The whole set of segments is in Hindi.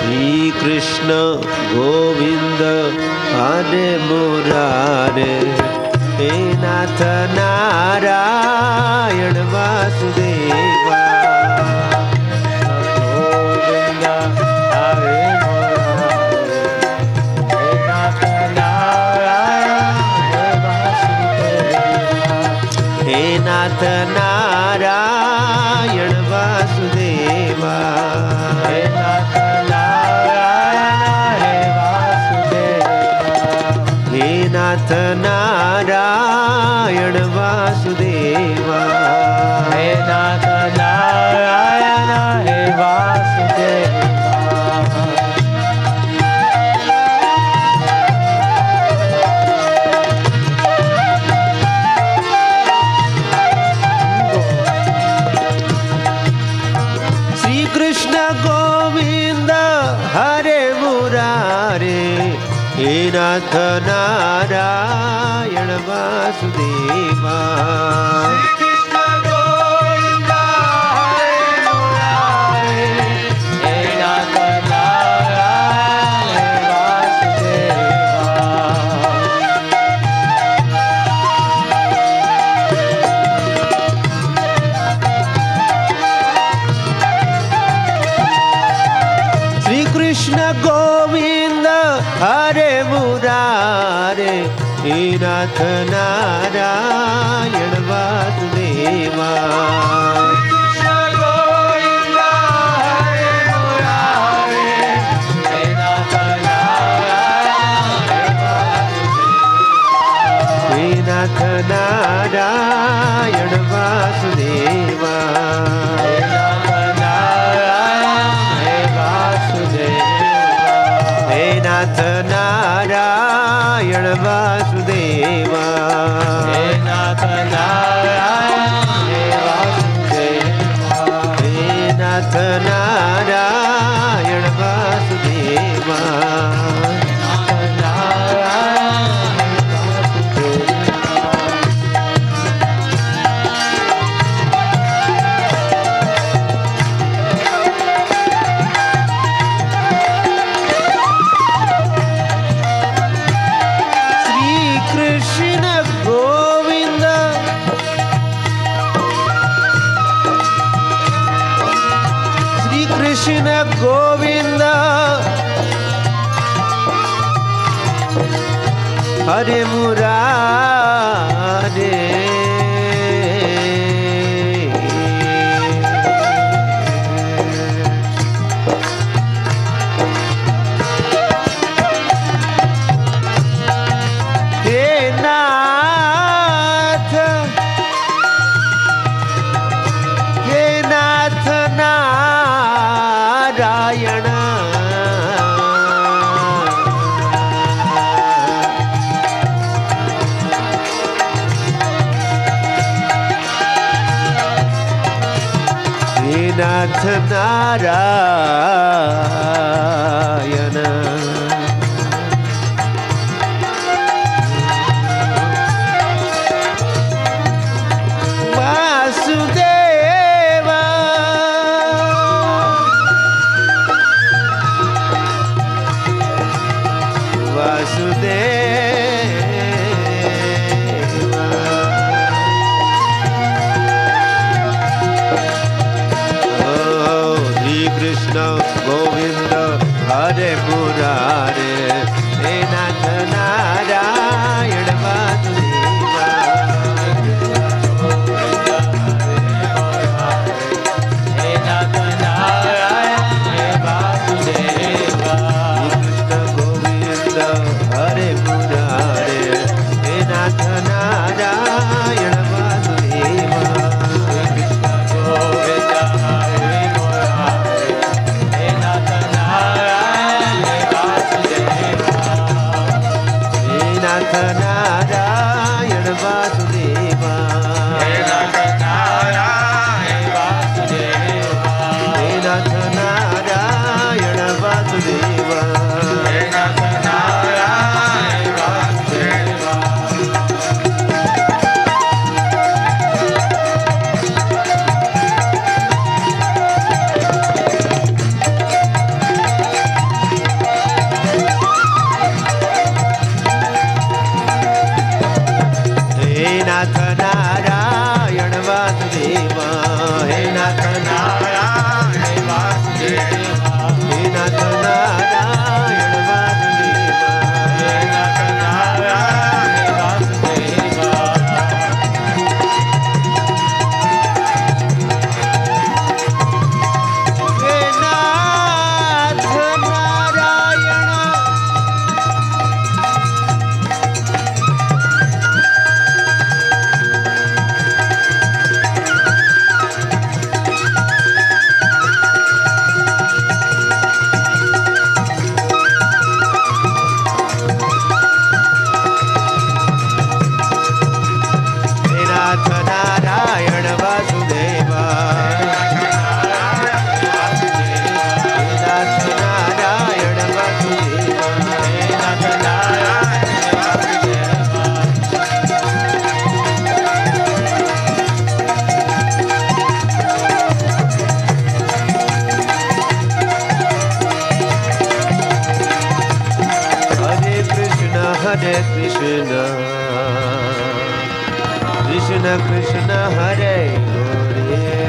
श्री कृष्ण गोविंद हरे मुरारे, हे नाथ नारायण वासुदेवा। गोविंद हरे मुरारे, हे नाथ नारायण वासुदेवा। हे नाथ नारायण वासुदेवा। हे नाथ नाथ नारायण वासुदेवा। हे नाथ नारायण हे वासुदेवा। श्री कृष्ण गोविंद हरे मुरारे, हे नाथ नारायण वासुदेवा। कृष्ण गोविंद हरे मुरारे, हे नाथ नारायण वासुदेवा। श्री कृष्ण गोविंद हरे मुरारे, हे नाथ नारायण वासुदेवा। कृष्ण गोविंद हरे मुरारे, हे नाथ नारायण वासुदेवा। हे नाथ नारायण वासुदेवा। हे नाथ नारायण वासुदेवा। हे नाथ नारायण वासुदेवा। हे नाथ नारायण वासुदेवा। हे नाथ नारायण वासुदेवा। कृष्ण गोविंद हरे मुरारे, हे नाथ नारायण। हे नाथ नारायण वासुदेवा। वासुदेवा। ओ श्री कृष्ण गोविंद हरे मुरारे, हे नाथ नारायण वासुदेवा। हे नाथ नारायण हे वासुदेवा। कृष्ण गोविंद हरे मुरारे, हे नाथ नारायण वासुदेवा। कृष्ण गोविंद हरे मुरारे, हे Krishna, Krishna Krishna Hare Hare,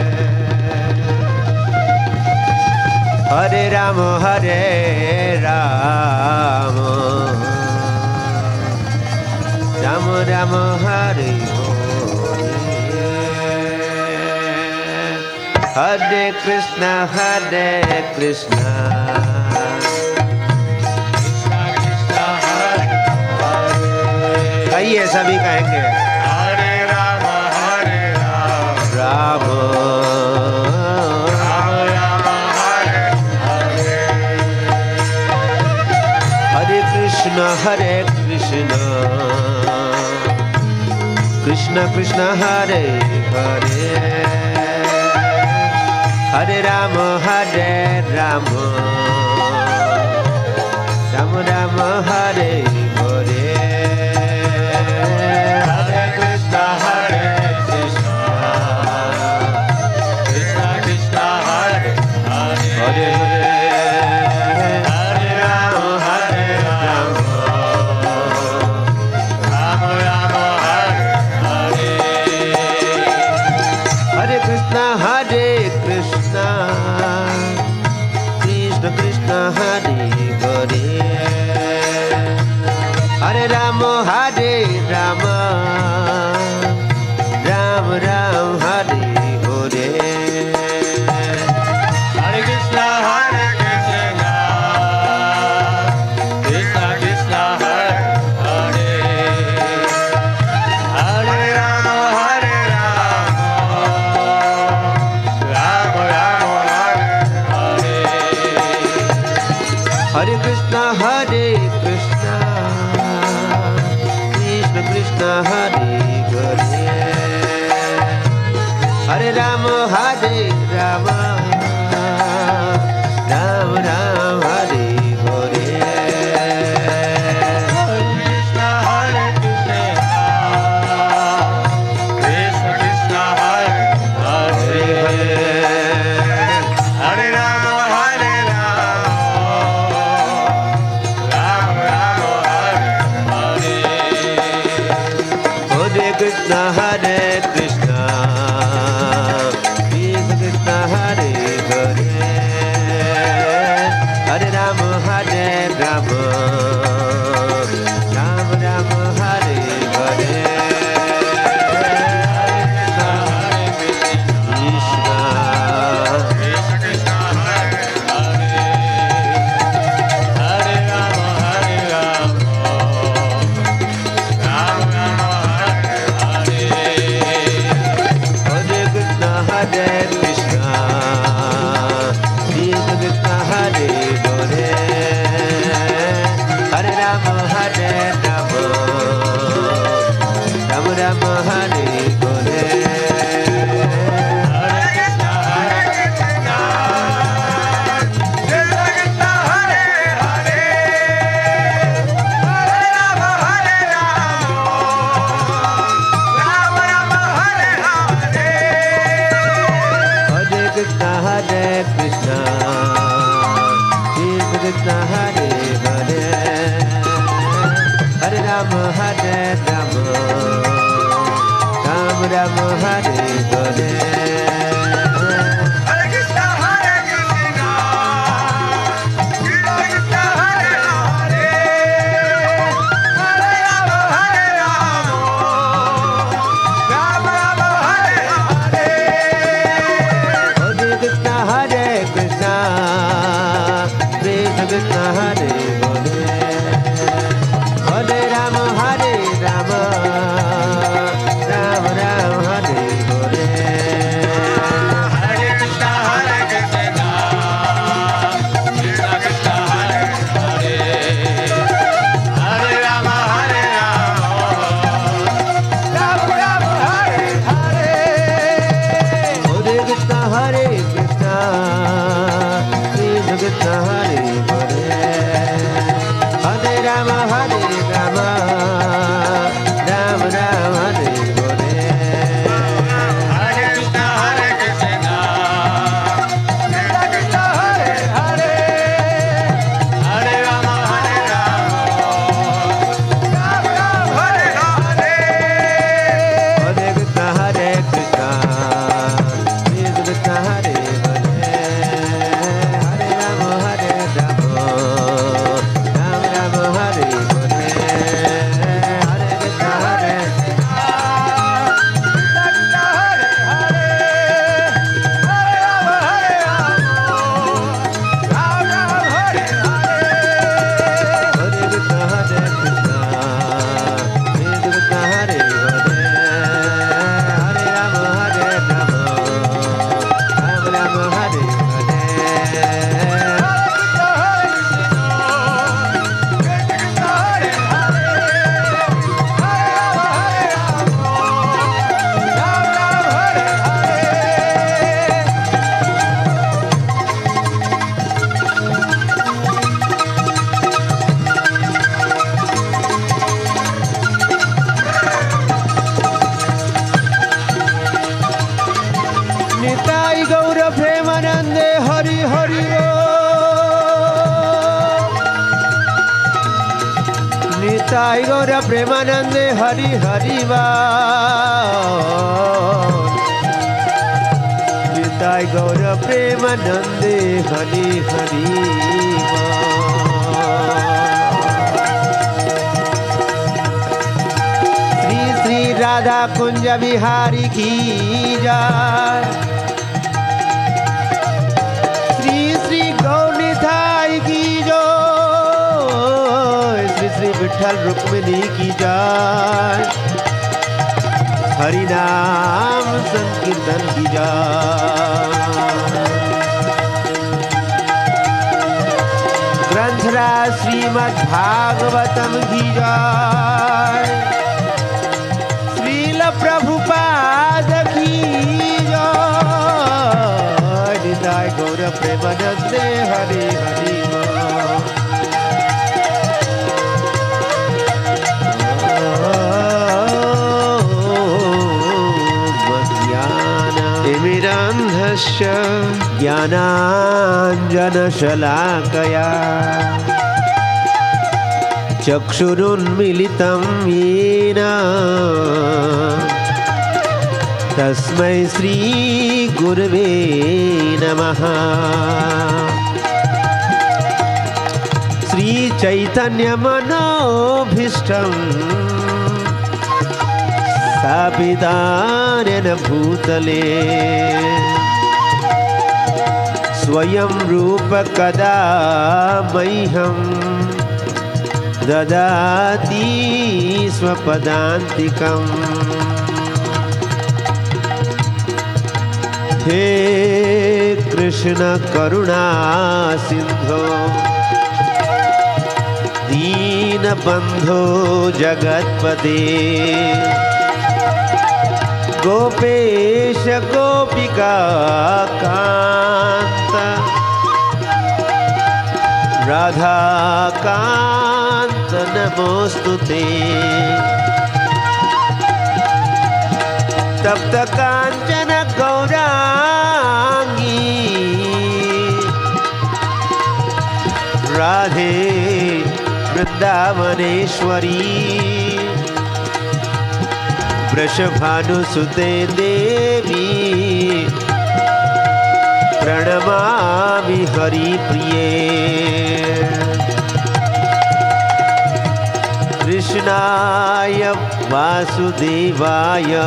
Hare Rama Hare Rama, Rama Rama Hare Hare, Hare Krishna Krishna Krishna Hare Hare, आइए सभी कहेंगे हरे राम राम राम हरे हरे, हरे कृष्ण कृष्ण कृष्ण हरे हरे, हरे राम राम राम राम हरे हरे, हरे कृष्ण कृष्ण कृष्ण हरे हरे, हरे राम राम राम राम हरे हरे, हरे कृष्ण कृष्ण कृष्ण हरे हरे, हरे राम राम राम राम हरे हरे, हरे कृष्ण कृष्ण कृष्ण हरे हरे, हरे राम राम राम हरे हरे, हरे कृष्ण कृष्ण कृष्ण हरे हरे, हरे राम राम राम राम हरे हरे, हरे कृष्ण कृष्ण कृष्ण हरे हरे, हरे राम राम राम हरे हरे, हरे कृष्ण कृष्ण कृष्ण हरे हरे, हरे राम राम राम राम हरे हरे, कृष्ण कृष्ण हरे हरे, हरे राम राम राम हरे हरे, हरे कृष्ण कृष्ण कृष्ण हरे हरे, हरे राम राम राम हरे हरे, हरे कृष्ण कृष्ण कृष्ण हरे हरे, हरे राम राम राम हरे हरे, हरे कृष्ण कृष्ण कृष्ण हरे हरे, हरे राम राम राम हरे हरे, हरे कृष्ण कृष्ण कृष्ण हरे हरे, हरे राम राम राम हरे हरे, हरे कृष्ण कृष्ण कृष्ण हरे हरे, हरे राम राम राम राम हरे हरे, निताई गौर प्रेमानंदे हरि हरि बोल। निताई गौर प्रेमानंदे हरि हरि बोल। श्री श्री राधा कुंज बिहारी की जय। श्री श्री गौरनिताई की जय। श्री श्री विठल रुक्मिणी की जय। हरि नाम संकीर्तन की जय। ग्रंथराज श्रीमद् भागवतम की जय। श्रील प्रभुपाद की जय। निताय गौर प्रेमानंदे हरि हरि तिमिरान्धस्य ज्ञानाञ्जनशलाकया चक्षुरुन्मीलितं येन तस्मै श्रीगुरवे नमः। श्रीचैतन्यमनोभीष्टं स्थापितानेन भूतले स्वयं रूप कदा मह्यं ददाति स्वपदान्तिकम्। हे कृष्ण करुणा सिंधो दीनबंधो जगत्पते गोपेश गोपिका कांत राधा कांत नमोस्तुते। तप्त कांचन गौरांगी राधे वृंदावनेश्वरी वृषभानुसुते देवी प्रणमामि हरिप्रिये। कृष्णाय वासुदेवाय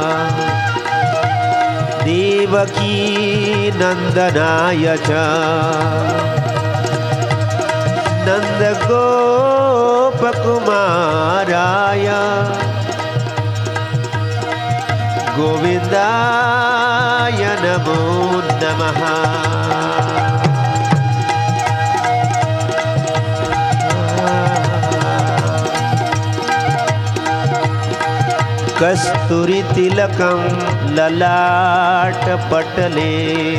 देवकी नंदनाय च नंदगोपकुमाराय गोविंदाय नमो नमः। कस्तूरी तिलकं ललाट पटले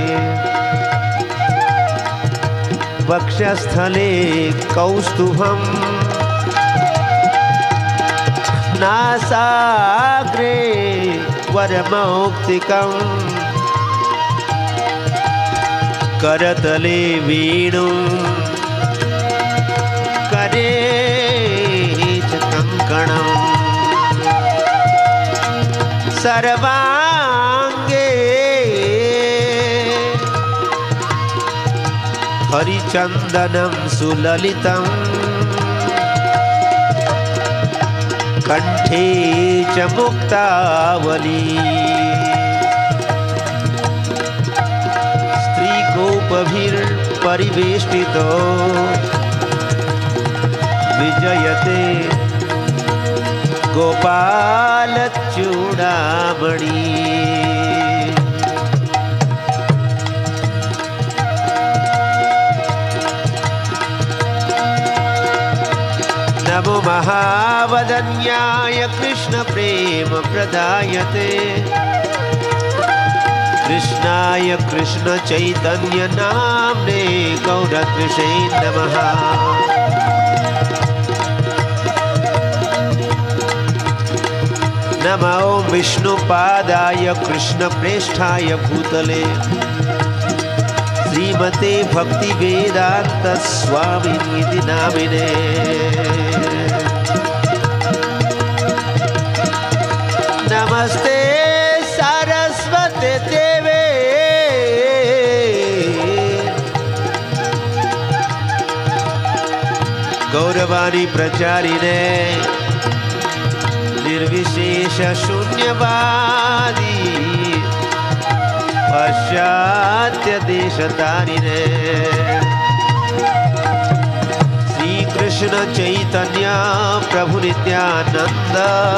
वक्षस्थले कौस्तुभं नासाग्रे वरमौक्तिकं करतले वेणुं करे च कंकणं सर्वांगे हरिचंदनं सुललितं कंठे च मुक्तावली स्त्रीगोपभिर्परिवेष्टितो विजयते गोपालचूडामणि। नमो महावदन्याय कृष्ण प्रेम प्रदायते कृष्णाय कृष्ण चैतन्य नाम्ने गौरद्विषे नमः। नमो विष्णुपादाय कृष्ण प्रेष्ठाय भूतले श्रीमते भक्ति वेदांत स्वामिनीति नामिने। गौरवाणी प्रचारिणे निर्विशेष शून्यवादी पाश्चात्य देशतारिणे श्री कृष्ण चैतन्य प्रभु नित्यानंद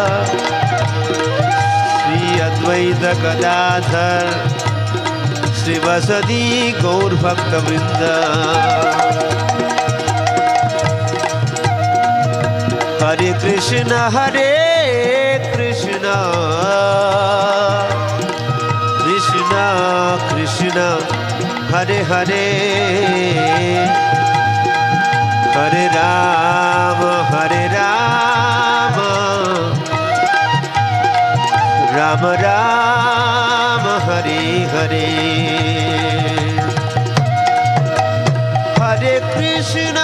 श्री अद्वैत गदाधर श्रीवासदि गौर भक्त वृंद हरे कृष्ण कृष्ण कृष्ण हरे हरे हरे राम राम राम हरे हरे हरे कृष्ण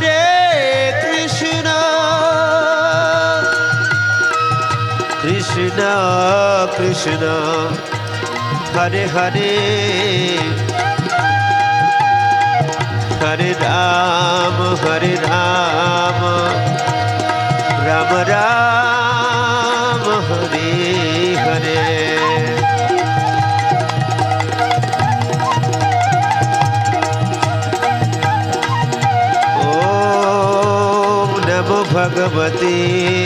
कृष्ण कृष्ण हरे हरे हरे राम राम राम हरे हरे ओम नमो भगवते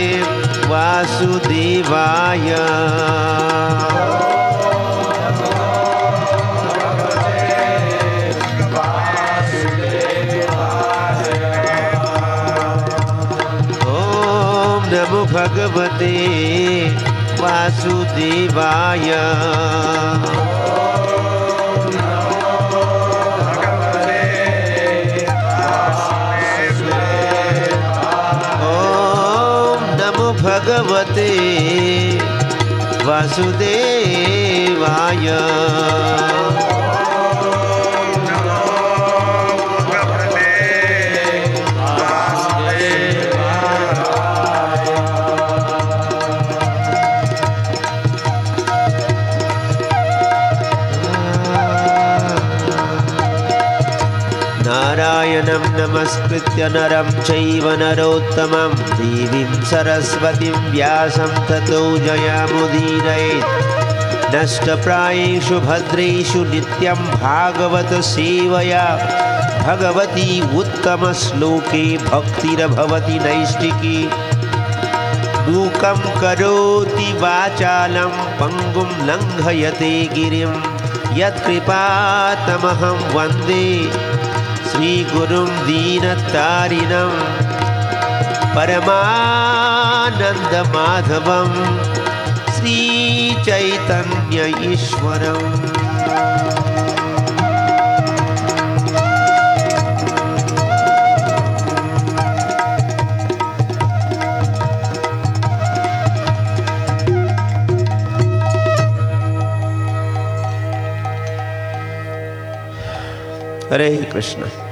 वासुदेवाय ओम नमो भगवते वासुदेवाय भगवते वासुदेवाय नारायणं नमस्कृत्य नरं चैव नरोत्तमं देवीं सरस्वतीं व्यासं ततो जयमुदीरयेत् नष्टप्रायेषु भद्रेषु नित्यं भागवत सेवया भगवती उत्तमश्लोके भक्तिर्भवति नैष्टिकी मूकं करोति वाचालं पङ्गुं लङ्घयते गिरिं यत्कृपातमहं वन्दे श्रीगुरुं दीनतारिणं परमानन्दमाधवं श्रीचैतन्य ईश्वरम् हरे कृष्ण।